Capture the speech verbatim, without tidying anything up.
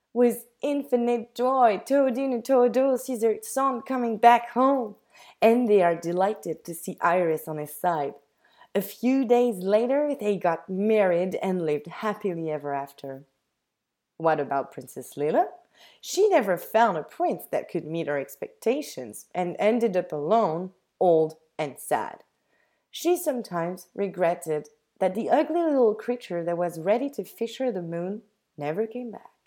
With infinite joy, Théodine and Théodore see their son coming back home, and they are delighted to see Iris on his side. A few days later, they got married and lived happily ever after. What about Princess Lila? She never found a prince that could meet her expectations and ended up alone, old and sad. She sometimes regretted that the ugly little creature that was ready to fish her the moon never came back.